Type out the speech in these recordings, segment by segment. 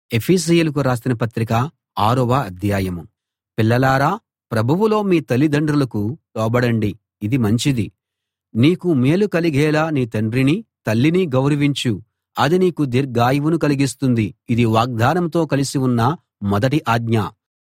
ఎఫెసీయులకు రాసిన పత్రిక 6వ అధ్యాయం. పిల్లలారా, ప్రభువులో మీ తల్లిదండ్రులకు లోబడండి, ఇది మంచిది. నీకు మేలు కలిగేలా నీ తండ్రిని తల్లిని గౌరవించు, అది నీకు దీర్ఘాయువును కలిగిస్తుంది. ఇది వాగ్దానంతో కలిసి ఉన్న మొదటి ఆజ్ఞ.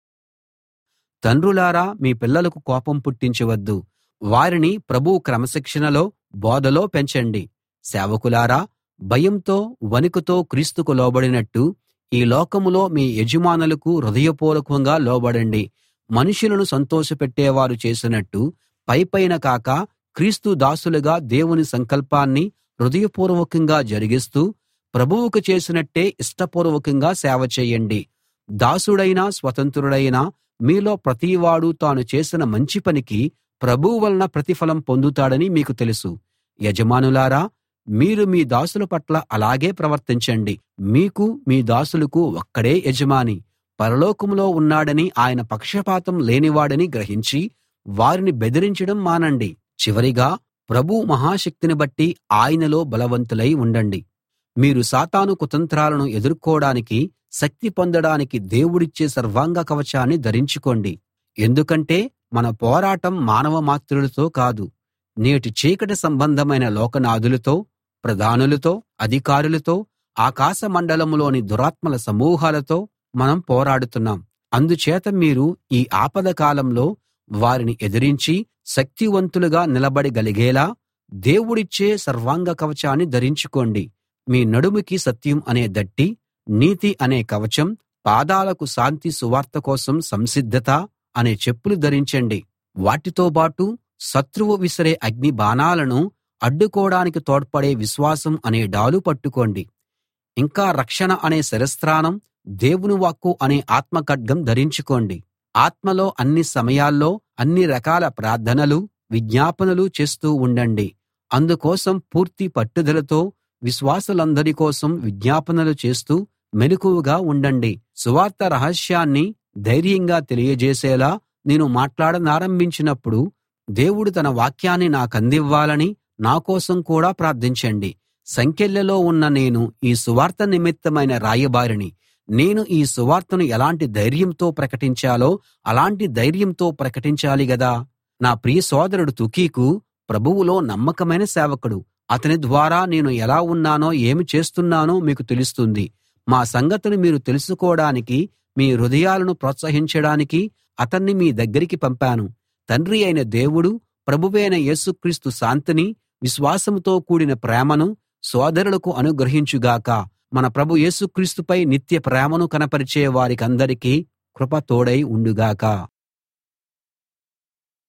తండ్రులారా, మీ పిల్లలకు కోపం పుట్టించవద్దు, వారిని ప్రభువు క్రమశిక్షణలో బోధలో పెంచండి. సేవకులారా, భయంతో వణుకుతో క్రీస్తుకు లోబడినట్టు ఈ లోకంలో మీ యజమానులకు హృదయపూర్వకంగా లోబడండి. మనుషులను సంతోషపెట్టేవారు చేసినట్టు పైపైన కాక క్రీస్తు దాసులుగా దేవుని సంకల్పాన్ని హృదయపూర్వకంగా జరిగిస్తూ ప్రభువుకు చేసినట్టే ఇష్టపూర్వకంగా సేవ చేయండి. దాసుడైనా స్వతంత్రుడైనా మీలో ప్రతివాడూ తాను చేసిన మంచి పనికి ప్రభువు వలన ప్రతిఫలం పొందుతాడని మీకు తెలుసు. యజమానులారా, మీరు మీ దాసుల పట్ల అలాగే ప్రవర్తించండి. మీకు మీ దాసులకు ఒక్కడే యజమాని, పరలోకంలో ఉన్నాడని, ఆయన పక్షపాతం లేనివాడని గ్రహించి వారిని బెదిరించడం మానండి. చివరిగా ప్రభువు మహాశక్తిని బట్టి ఆయనలో బలవంతులై ఉండండి. మీరు సాతాను కుతంత్రాలను ఎదుర్కోడానికి శక్తి పొందడానికి దేవుడిచ్చే సర్వాంగ కవచాన్ని ధరించుకోండి. ఎందుకంటే మన పోరాటం మానవ మాత్రులతో కాదు, నేటి చీకటి సంబంధమైన లోకనాథులతో, ప్రధానులతో, అధికారులతో, ఆకాశ మండలంలోని దురాత్మల సమూహాలతో మనం పోరాడుతున్నాం. అందుచేత మీరు ఈ ఆపద కాలంలో వారిని ఎదిరించి శక్తివంతులుగా నిలబడగలిగేలా దేవుడిచ్చే సర్వాంగ కవచాన్ని ధరించుకోండి. మీ నడుముకి సత్యం అనే దట్టి, నీతి అనే కవచం, పాదాలకు శాంతి సువార్త కోసం సంసిద్ధత అనే చెప్పులు ధరించండి. వాటితోబాటు శత్రువు విసిరే అగ్ని బాణాలను అడ్డుకోడానికి తోడ్పడే విశ్వాసం అనే డాలు పట్టుకోండి. ఇంకా రక్షణ అనే శిరస్త్రాణం, దేవుని వాక్కు అనే ఆత్మఖడ్గం ధరించుకోండి. ఆత్మలో అన్ని సమయాల్లో అన్ని రకాల ప్రార్థనలు, విజ్ఞాపనలు చేస్తూ ఉండండి. అందుకోసం పూర్తి పట్టుదలతో విశ్వాసులందరి కోసం విజ్ఞాపనలు చేస్తూ మెలకువగా ఉండండి. సువార్త రహస్యాన్ని ధైర్యంగా తెలియజేసేలా నేను మాట్లాడనారంభించినప్పుడు దేవుడు తన వాక్యాన్ని నాకందివ్వాలని నా కోసం కూడా ప్రార్థించండి. సంకెళ్లలో ఉన్న నేను ఈ సువార్త నిమిత్తమైన రాయబారిని. నేను ఈ సువార్తను ఎలాంటి ధైర్యంతో ప్రకటించాలో అలాంటి ధైర్యంతో ప్రకటించాలి గదా. నా ప్రియ సోదరుడు తుకీకు ప్రభువులో నమ్మకమైన సేవకుడు. అతని ద్వారా నేను ఎలా ఉన్నానో ఏమి చేస్తున్నానో మీకు తెలుస్తుంది. మా సంగతులు మీరు తెలుసుకోవడానికి, మీ హృదయాలను ప్రోత్సహించడానికి అతన్ని మీ దగ్గరికి పంపాను. తండ్రి అయిన దేవుడు, ప్రభువైన యేసుక్రీస్తు శాంతిని, విశ్వాసంతో కూడిన ప్రేమను సోదరులకు అనుగ్రహించుగాక. మన ప్రభు యేసుక్రీస్తుపై నిత్య ప్రేమను కనపరిచే వారికందరికీ కృప తోడై ఉండుగాక.